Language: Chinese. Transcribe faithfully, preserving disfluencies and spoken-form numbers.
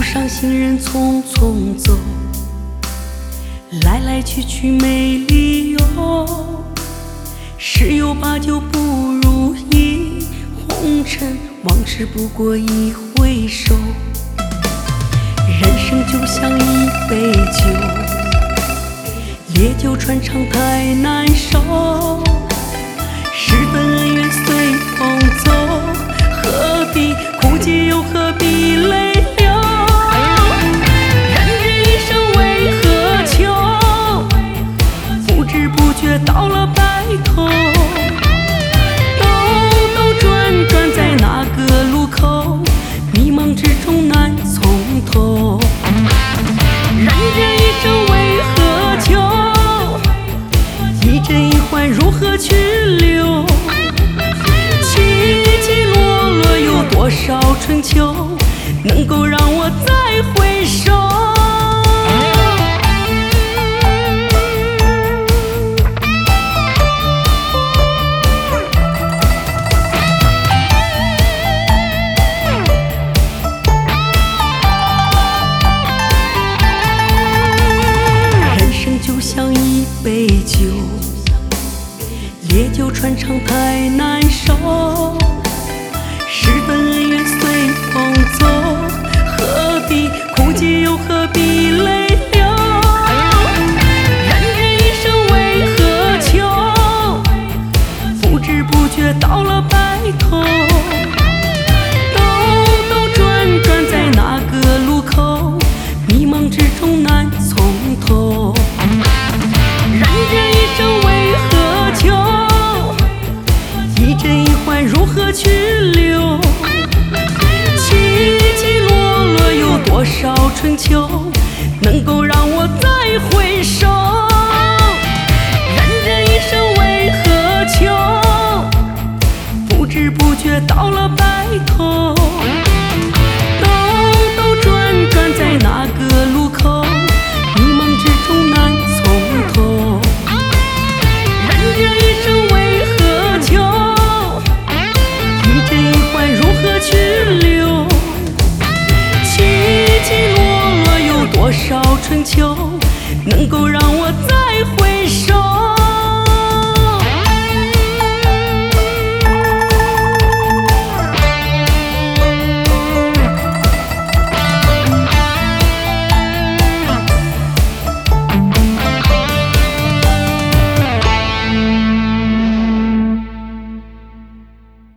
上行人匆匆走，来来去去没理由，十有八九不如意，红尘往事不过一回首。人生就像一杯酒，烈酒穿肠太难受，十分恩怨随风走，何必苦结又何必泪流？人这一生为何求？不知不觉到了白头，兜兜转转在那个路口，迷茫之中难从头。人这一生为何求？一真一幻如何去留？起起落落有多少春秋，能够让我再回首？人生就像一杯酒，烈酒穿肠太难受，十分恩怨随风走，何必苦结又何必泪流？人这一生为何求？不知不觉到了白头，兜兜转转在那个路口，迷茫之中难从头。人这一生为何求？一真一幻如何去留？起起落落有多少春秋，能够让我再回首？人这一生为何求？不知不觉到了白头，兜兜转转在那个路口，迷茫之中难从头。人这一生为何求？一真一幻如何去留？起起落落有多少春秋，能够让